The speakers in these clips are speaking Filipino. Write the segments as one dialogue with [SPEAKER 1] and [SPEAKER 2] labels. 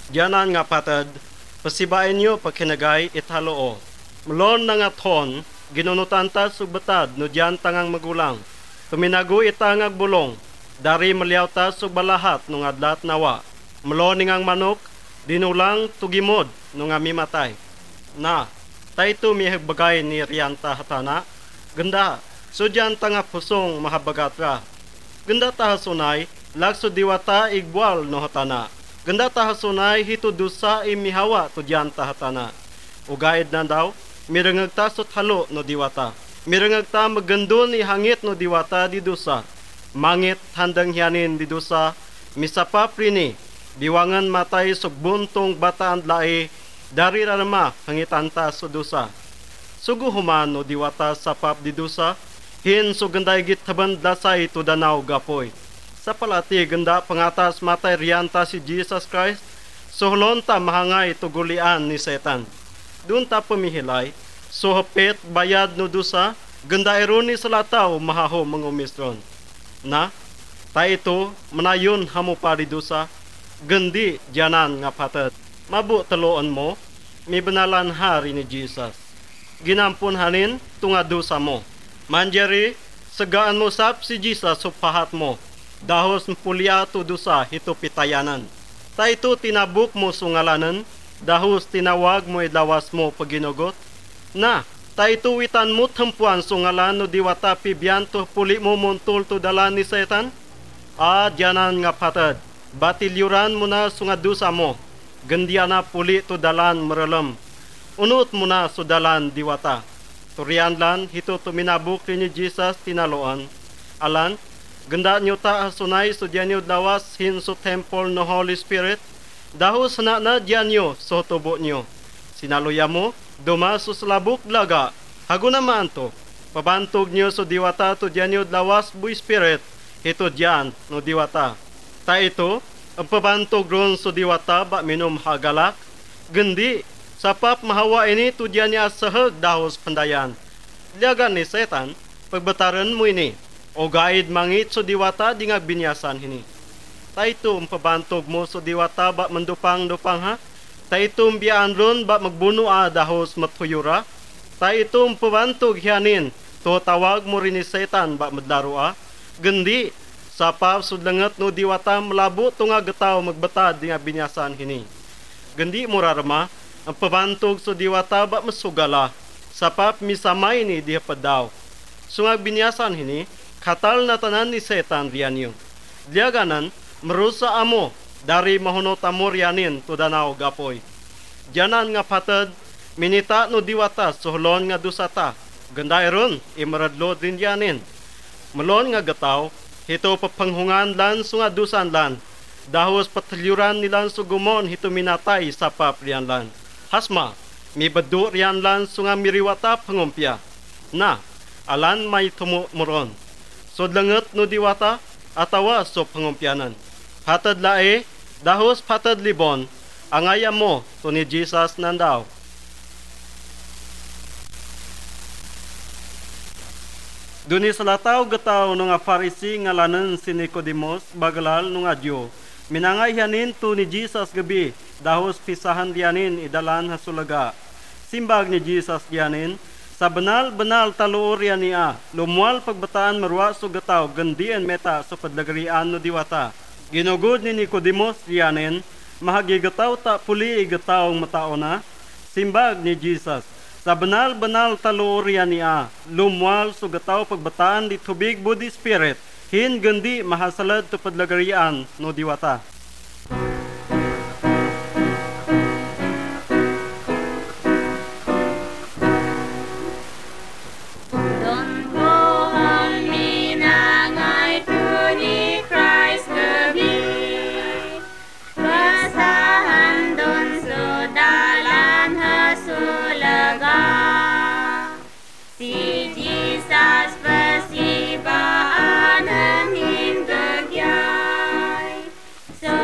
[SPEAKER 1] Diyanan nga patad, pasibain nyo pagkinagay italoo. Mlon na nga ton, ginunutan ta sugbatad no diyan tangang magulang. Tuminago itangag bulong, dari maliaw ta sugbalahat no adlat nawa. Mlon ningang manok, dinulang tugimod no nga mimatay. Na, tayo mihagbagay ni Rianta hatana, ganda, so diyan tanga pusong mahabagatra. Ganda tahasunay, lagso diwata igwal no hatana. Ganda tahasunay hito dusa imihawa to diyan tahatana. Ugaid na daw, mirangag ta sot halo no diwata. Mirangag ta magandun ihangit no diwata di dusa. Mangit handang hiyanin di dusa, misapa prini, biwangan matay sugbuntong bataan lae, dari rarama hangitan ta so dusa. Sugu human no diwata sapap di dusa, hin so ganday git taban dasay to danaw gapoy. Sa palati ganda pangatas matay riyanta si Jesus Christ, suhlon ta mahangay tugulian ni Satan. Doon ta pumihilay, suhapit bayad no dusa, ganda ironi sa lataw mahaho mangumistron. Na, ta ito manayon hamo pari dusa, gandi diyanan nga patad. Mabu taloon mo, may banalan hari ni Jesus. Ginampun hanin tunga dusa mo. Manjari, sagaan mo sap si Jesus so pahat mo. Dahos mpulia to dusa hito pitayanan. Ta ito tinabuk mo sungalanan, dahos tinawag mo idlawas mo paginugot. Na, ta ito witan mo tempuan sungalan no diwata pibyan to puli mo montul to dalan ni Satan. Diyanan nga patad, batilyuran mo na sunga dusa mo. Gandiana puli to dalan meralam. Unut mo na so dalan diwata. Turian lan hito tuminabuk ni Jesus tinaloan. Alan, ganda nyo ta asunay so diyan nyo dawas hin so temple no Holy Spirit. Dahos na diyan nyo so tubo nyo. Sinaluya mo, dumaso sa labuk laga. Hago naman to. Pabantog nyo so diwata to diyan nyo dawas bu Spirit. Hito diyan no diwata. Ta ito, ang pabantog ron so diwata ba minum hagalak. Gandi, sapap mahawa ini to diyan niya sahag dahos pandayan. Liagan ni Satan, pagbataran mo ini. O gaid mangit so diwata di nga binyasan hini. Taito pabantog mo so diwata ba mandupang-dupang ha? Taito biyaan ron ba magbuno dahos matuyura? Taito pabantog hiyanin to tawag mo rin ni Satan ba madlaro Gandi, sapap sudlangat no diwata malabo to nga gataw magbatad di nga binyasan hini. Gandi mo rarama, ang pabantog so diwata ba masugala? Sapap misamay ni di padaw. So nga binyasan hini, katal na tanan ni Satan riyan yun. Diaganan, marusa amo, dari mahunot amo riyanin to danaw gapoy. Diyanan nga patad, minita no diwata, suhlon nga dusata. Ganda iron, imaradlo din yanin. Malon nga gataw, hito papanghungan lan so nga dusan lan. Dahos patalyuran nilan so gumon, hito minatay sa papriyan lan. Hasma, may badu riyan lan so nga miriwata pangumpya. Na, alan may tumuron. So langat no diwata, atawa so pangumpyanan. Patad lae, dahos patad libon, angaya mo to ni Jesus nandaw. Duni sa lataw gataw no nga Pharisee nga lanan si Nicodemos, bagalal no nga Diyo. Minangay hanin to ni Jesus gabi, dahos pisahan diyanin idalan hasulaga. Simbag ni Jesus diyanin, sa banal-banal taluor yan niya, lumual pagbataan marwa so gataw, gandian meta so padlagarian no diwata. Ginugod ni Nicodemos diyanin, mahagigataw ta puli igataw matao na. Simbag ni Jesus, sa banal-banal taluor yan niya, lumual so gataw pagbataan di tubig budi spirit, hin gandi mahasalad to padlagarian no diwata.
[SPEAKER 2] So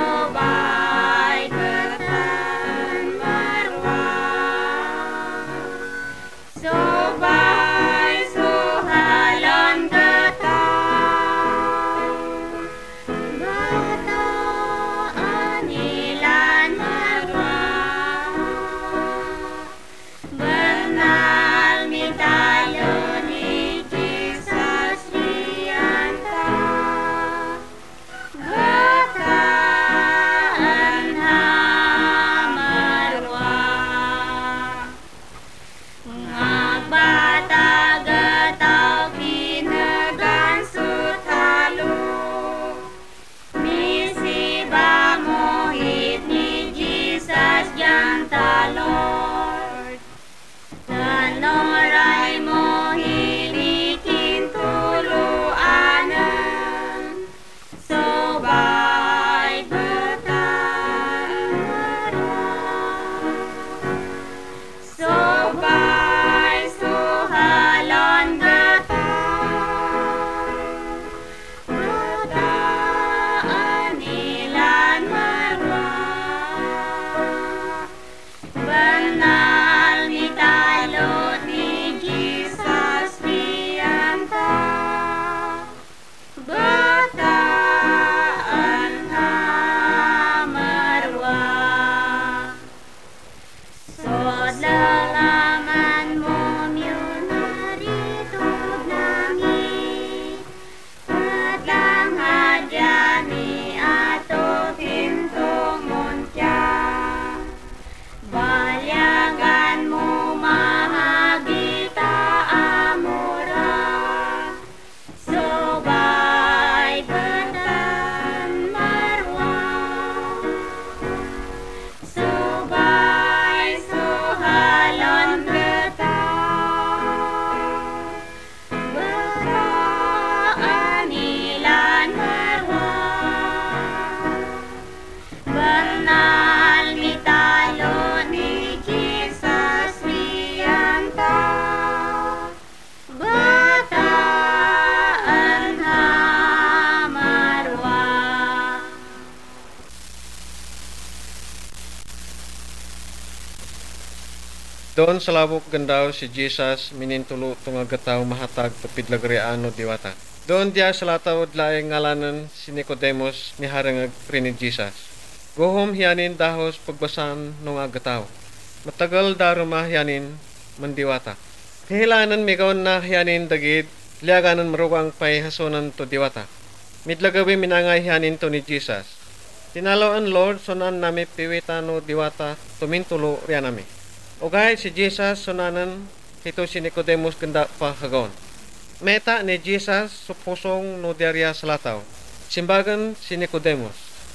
[SPEAKER 2] Doon sa labok gandaw si Jesus minintulo tunga gataw mahatag tupidlagrian no diwata. Doon dia sa lataw dlaay ngalanan si Nicodemus ni harangag ni Jesus. Gohom hiyanin dahos pagbasan no nga gataw. Matagal daruma hiyanin mandiwata. Kahilanan migaon na hiyanin dagid liaganan maruwang pay hasonan to diwata. Midlagawi minangay hiyanin to ni Jesus. Tinaloan Lord sunan nami piwitano diwata tumintulo riyan nami. Ugay si Jesus sunanan hito si Nicodemus ganda pa hagon. Meta ni Jesus supusong no diarya sa lataw. Simbagan si Nicodemus.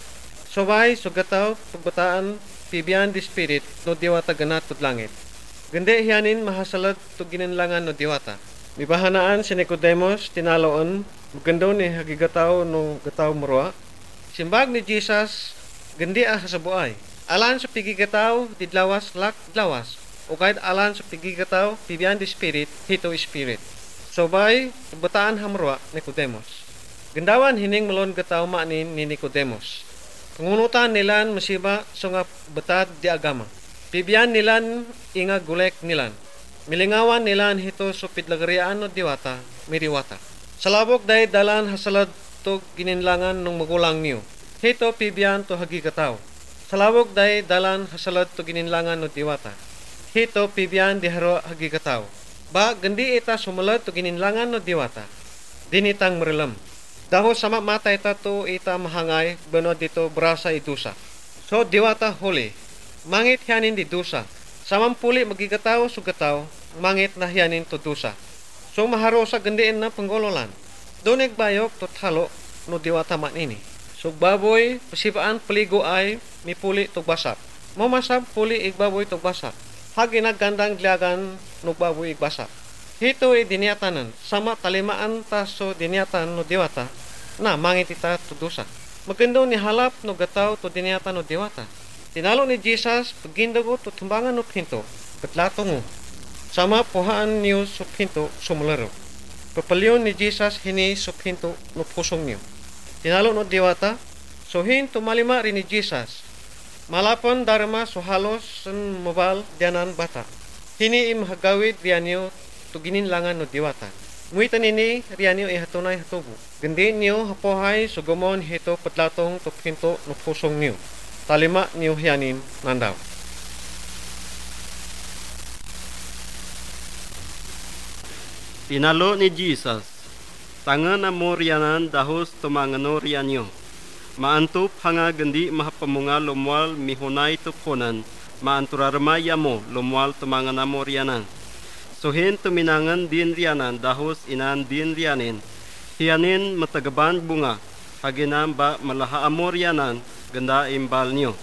[SPEAKER 2] Subay sugataw pagbataan pibiyan di spirit no diwata ganat tud langit. Gande hiyanin mahasalad to ginanlangan no diwata. Mibahanaan si Nicodemus tinaloon magando ni hagigataw no gataw murwa. Simbag ni Jesus gandi sa buay. Alan sa pigigataw didlawas lak dlawas. O kahit alan sa pigigataw pibiyan di spirit hito spirit. Sobay bataan hamrwa Nicodemus. Gandawan hining melon gataw maanin ni Nicodemus. Pangunutan nilan masiba so nga batad di agama. Pibiyan nilan inga gulek nilan. Milingawan nilan hito so pidlagarian no diwata miriwata. Salabok day dalan hasalad to gininlangan ng magulang niyo. Hito pibiyan to hagigataw. Salawog day dalan hasalad to gininlangan no diwata. Hito pibiyan di haro hagigataw. Ba gandi ita sumalad to gininlangan no diwata. Dinitang marilam. Dahil sama mata ita to ita mahangay bano dito brasa idusa. So diwata huli. Mangit hiyanin di dusa. Samang puli magigataw sugataw. Mangit na hiyanin to dusa. So maharo sa gandiin na panggololan. Doon bayok to talo no diwata manini. So baboy pasibaan paligo ay mipuli to basak. Mamasab puli igbaboy to basak. Hagi naggandang dlagan no baboy igbasak. Hito diniatanan sama talimaan taso diniatan no diwata na mangit ita to dusa. Magando ni halap no gataw to diniatan no diwata. Tinalo ni Jesus pagindago to tumbangan no pinto. Katlato mo. Sama puhaan niyo so pinto sumularo. Papalyon ni Jesus hini so pinto no pusong niyo. Tinalo no diwata, so hin tumalima rin ni Jesus. Malapon dharma so halos sun mabal dianan bata. Hini imhagawid riyanyo to gininlangan no diwata. Muita nini riyanyo ihatunay hatubo. Gandi niyo hapohay so gumon hito patlatong to pinto no pusong niyo. Talima niyo hiyanin nandaw.
[SPEAKER 1] Tinalo ni Jesus. Tangan na mo riyanan dahos tumangano riyanyo. Maantup hanga gandi mahapamunga lumwal mihunay tupunan. Maanturarmaya mo lumwal tumangana mo riyanan. Suhin tuminangan din riyanan dahos inan din riyanin. Hiyanin matagaban bunga. Haginam ba malaha mo riyanan ganda imbal niyo.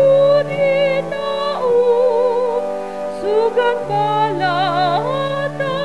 [SPEAKER 3] Sugang pala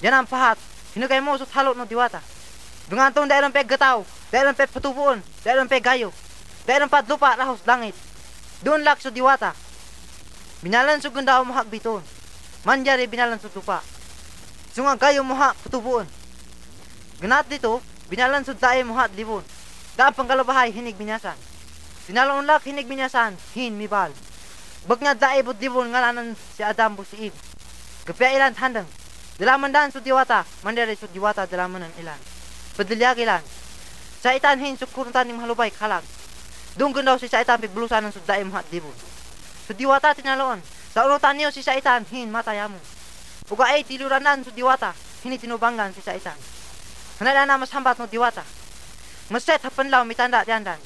[SPEAKER 3] Jangan pahat. Hinagay mo sa talo no diwata. Dungantong dairon pe gataw, dairon pe patubuon, dairon pe gayo. Dairon pa lupa rahos langit. Doon lak sa diwata. Binalan sa ganda mo hak biton. Manjari binalan sa lupa. Sunga gayo mo hak patubuon. Ganat dito, binalan sa dae mo hak libon. Daan panggalabahay hinig binyasan. Dinalon lak hinig binyasan, hin mibal. Bag nga dae bud libon ngalanan si Adam bu si Eve. Gapya ilan handang. Dalaman dan sa diwata, mandari sa diwata dalaman ng ilan. Padalyag ilan. Sa itan hin sukuruntan ng halubay kalag. Doon daw si Saitan piblusan ng suddae mo at libon. Sa diwata tinaloon. Sa urutan niyo si Saitan, hin mataya mo. Uga ay tiluranan sa diwata, hini tinubanggan si Saitan. Hanala na mas hambat no diwata. Maset hapan law mitanda diandan.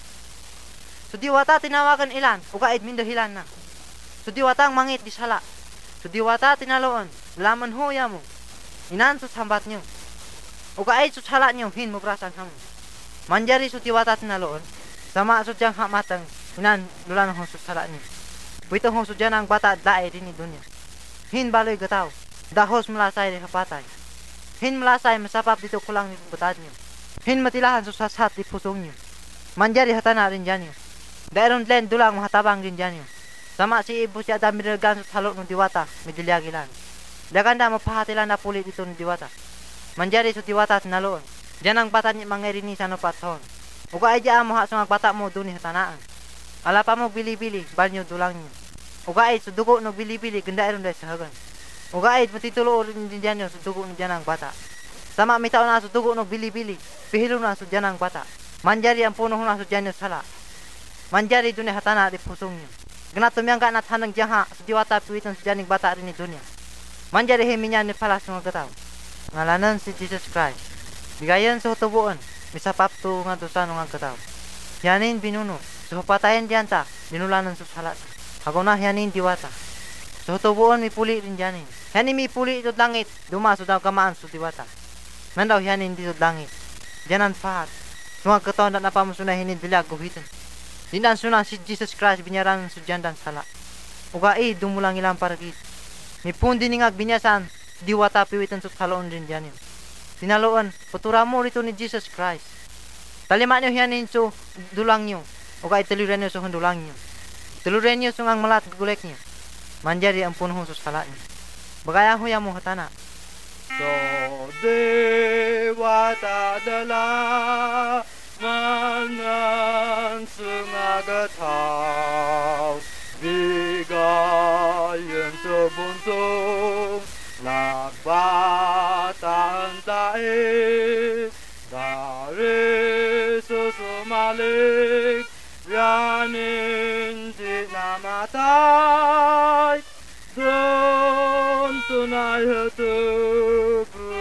[SPEAKER 3] Sa diwata tinawagan ilan, uga ay mindahilan na. Sa diwata ang mangit di sala. Sa diwata tinaloon, laman hoya mo. Inan sa hambat niyo. Uga ay sa sala niyo, hin mo brasan kamo. Manjari sa diwata tinaloon. Sama sa diyang hamatang inan lulan ng hosot sala niyo. Buitong hosot dyan ang bata at dae rin ni dunya. Hin baloy gataw. Dahos malasay rin kapatay. Hin malasay masapap dito kulang ni butad niyo. Hin matilahan sa sasat di pusong niyo. Manjari hatana rin dyan niyo. Dairon len dulang mahatabang rin dyan niyo. Sama si Ibu si Adam mirelgan sa salok ng diwata. Midilyagilan. Daganda mapahatilan na puli dito ng diwata. Manjari sa diwata sinaloon. Dyan ang bata niya mangirini sa nopatson. Uga ay diya mo ha sa bata mo duni hatanaan. Ala pa mo bili-bili, banyo dulang niyo. Uga ay sa dugo no bili-bili, ganda rin dahil sa hagan. Uga ay matitulo rin din dyan yun sa dugo ng dyan ang bata. Sama mitaw na sa dugo no bili-bili, pihilo na sa dyan ang bata. Manjari ang puno na sa dyan yung sala. Manjari duni hatana di pusong niyo. Ganat tumiyang ka nat hanang dyan ha, sa diwata piwitan sa dyan yung bata rin ni dunya. Manjari himinyan ni palas mga gataw. Ngalanan si Jesus Christ. Bigayan sa hutubuan. Misapap to nga dosa nga gataw. Yanin binuno. So patayan diyan ta. Dinulanan sa salat. Ako na yanin diwata. So tubuon mi puli rin yanin. Yanin mi puli ito langit. Dumaso daw kamaan sa diwata. Mandaw yanin dito langit. Diyanan pahat. Mga gataw na napamusunahin ni dilag guhitin. Dindan sunan si Jesus Christ binyaran sa jandan sala. Uga dumulang ilang paragit. Mi pundi ningag binyasan. Diwata piwitan sa kaloon rin yanin. Tinaloan, putura mo rito ni Jesus Christ. Talima niyo hiyanin so dulang niyo. O kaya taluran niyo so dulang niyo. Taluran niyo so ang malat gulek niyo. Manjari ang puno sa sala niyo. Bagaya ho ya mo hatana.
[SPEAKER 4] So dewata dala manan sungagataw bigayan sa buntong nagbatan tae dari susumalik yanin di namatay don tunay hatubu.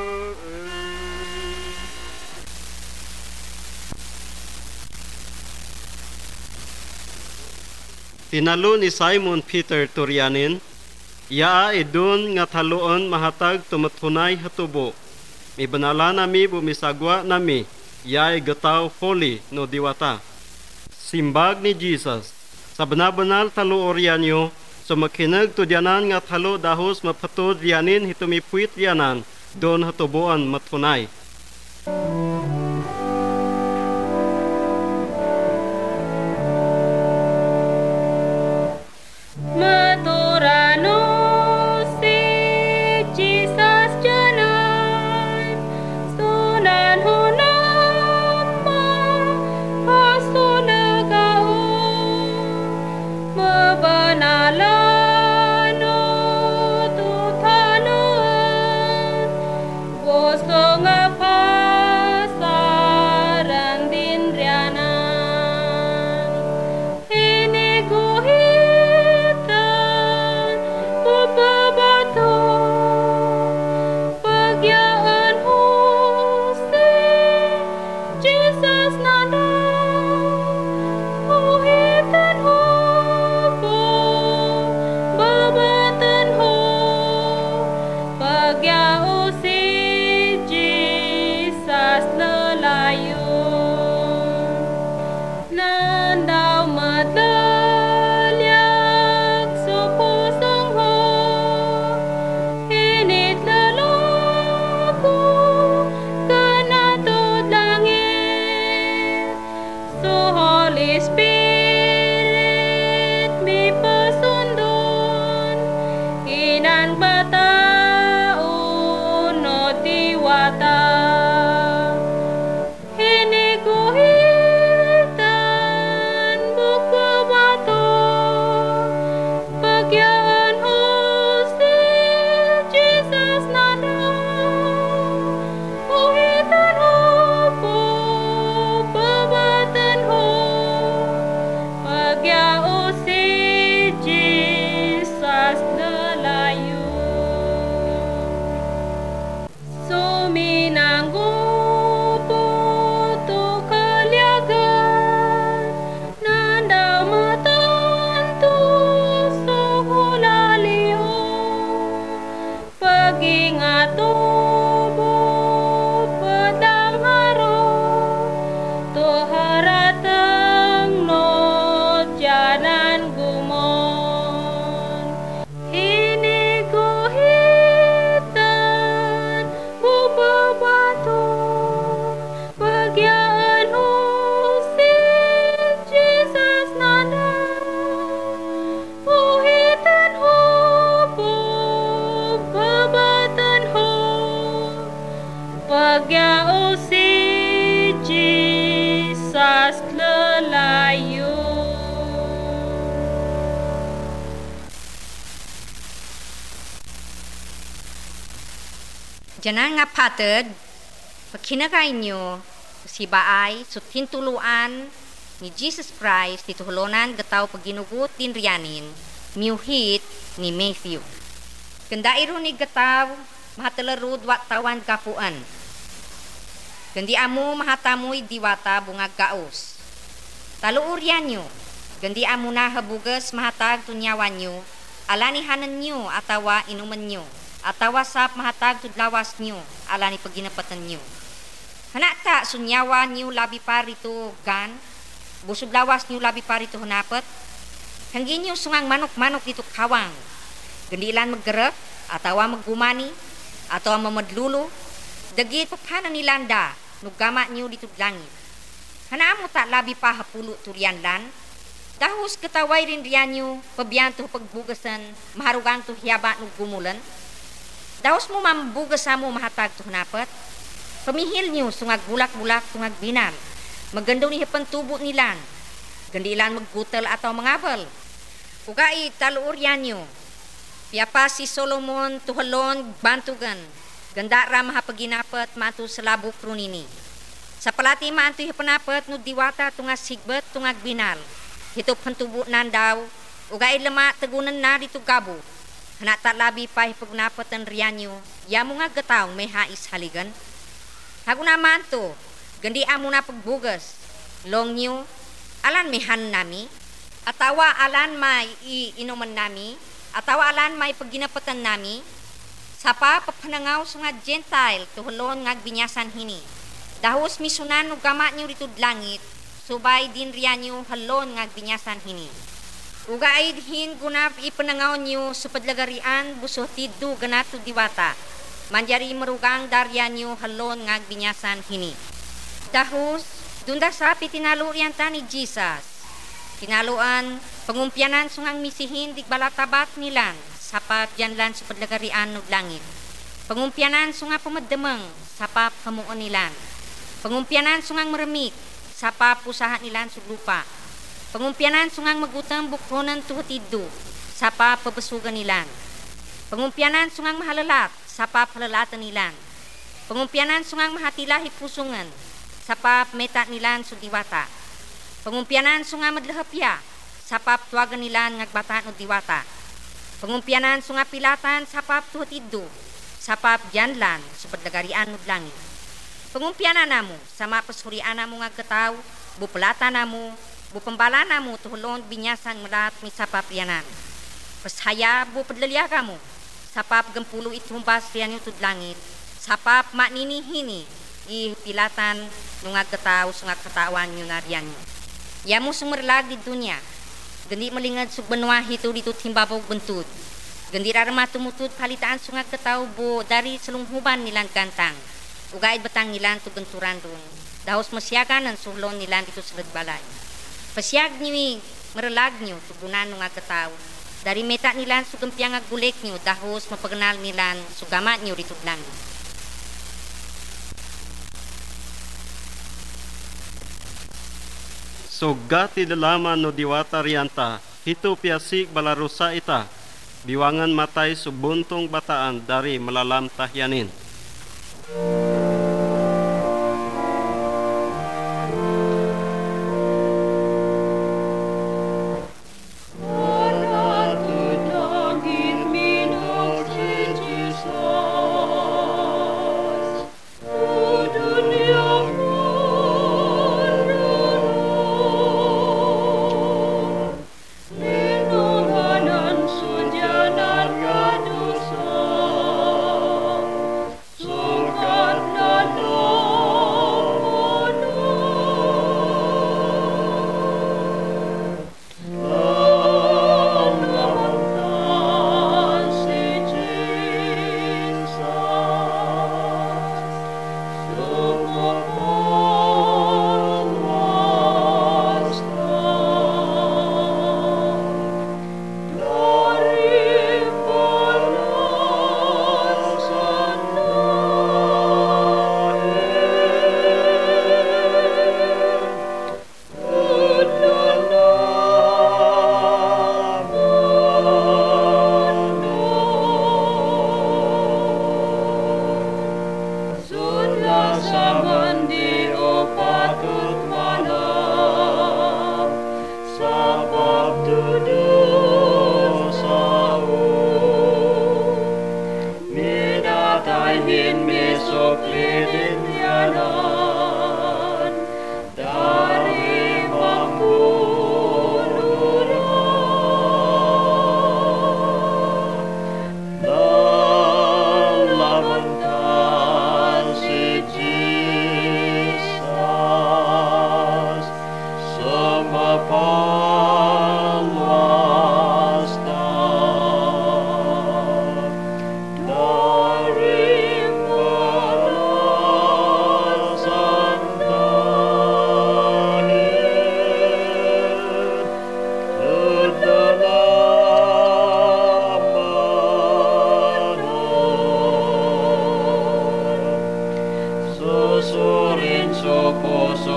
[SPEAKER 1] Tinalo ni Simon Peter Turianin, iya idun nga taloon mahatag tumatunay hatubo. May banala nami bumisagwa nami, iya gataw holy no diwata. Simbag ni Jesus, sa banabanal talo oryanyo, sumakinag tudyanan nga talo dahos mapatod riyanin hitumipuit riyanan, don hatubuan matunay.
[SPEAKER 5] Bosong apa Diyan nga patid, pagkinagay nyo, si baay, sutintuluan ni Jesus Christ, dito holonan, gataw pagginugot din riyanin, miuhit ni Matthew. Kanda iro ni gataw, mahatalarud tawan kapuan. Gandi amo mahatamoy diwata bungag gaos. Taluur yan nyo, gandi amo na habugas mahatag tunyawan nyo, alanihanan nyo atawa inuman nyo, atawa sap mahatag tudlawas nyo, alani pagginapatan nyo. Hanata sunyawan nyo labi parito gan, busog lawas nyo labi parito hanapat, hangin nyo sungang manok-manok dito kawang, gandi ilan maggarap, atawa maggumani, atawa mamadlulo, dagit papana nilanda, nugama nyo dito langit. Hanaamo ta labi pa hapulo turian lan, dahos kataway rin riyan nyo, pabiyan to pagbugasan, maharugang to hiyaba nung gumulan. Dahos mo mambugas mo mahatag to hanapat, pamihil nyo sungag bulak-bulak sungag binan, maggandaw ni hipan tubo nilan, gandi ilan maggutal ataw mangabal. Ugai taluur yan nyo, piyapa si Solomon tuhalon bantugan, ganda ra mahapaginapat mato sa labok runini. Sa palati maanto hipanapat no diwata tunga sigbet tungag binal, hitop hantubo nan daw, ugai lama tagunan na dito gabo. Hanata labi pa hipagnapatan riyanyo, yamo nga gataw may hais haligan. Hago naman to, gandi amo na pagbugas, long nyo, alan may han nami, atawa alan may iinuman nami, atawa alan may pagginapatan nami, sapa papanangaw sa nga gentile, tuhulon nga binyasan hini. Dahos misunan no gama nyo rito langit, subay din riyan nyo halon nga binyasan hini. Ugaid hin gunap ipanangaw nyo supadlagarian buso tiddo ganato diwata, manjari marugang daryan nyo halon nga binyasan hini. Dahos, dunda sapi tinalo riyan ta ni Jesus. Tinaluan, pangumpyanan sungang misihin di balatabat nilan, sapat yan lan supadlagarian no langit. Pangumpyanan sunga pamadamang, sapap hamuon nilan. Pangumpyanan sungang maramik, sapap pusahan nilan suglupa. Pangumpyanan sungang magutang bukronan tuhutido, sapap pabasugan nilan. Pangumpyanan sungang mahalalat, sapap halalatan nilan. Pangumpyanan sungang mahatila hipusungan, sapap meta nilan sudiwata. Pangumpyanan sungang madlahapya, sapap tuwagan nilan ngagbata no diwata. Pangumpyanan sunga pilatan, sapap tuhutido, sapap janlan, supadlagarian no langit. Pangumpyanan namo, sa mapasurian namo nga gataw, bupalata namo, bupambala namo, tuhulon binyasan mulat mi sapap yanan. Pashaya bupadlalyaga mo, sapap gampulo itumbas riyan yung tudlangit, sapap maninihini, ipilatan nung nga gataw, sunga katawan nyo na riyan nyo. Yamo sumarlag di dunya, gandi malingad sugbanwa hito dito timbabaw buntud. Gandi rarama tumutut palitaan sunga gataw bo dari salunghuban nilang kantang. Ugaid batang nilan to ganturan doon. Dahos masyagan ang sulon nilan dito sa lagbalay. Pasyag niyo maralag niyo tugunan ng agataw. Dari meta nilan sugampiyang agulik niyo dahos mapagnal nilan sugama niyo dito lang.
[SPEAKER 1] Sugati dalaman no diwata riyanta, hito piasik balarusa ita, biwangan matay subuntong bataan dari malalam tahyanin.
[SPEAKER 4] So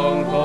[SPEAKER 2] Hong Hong.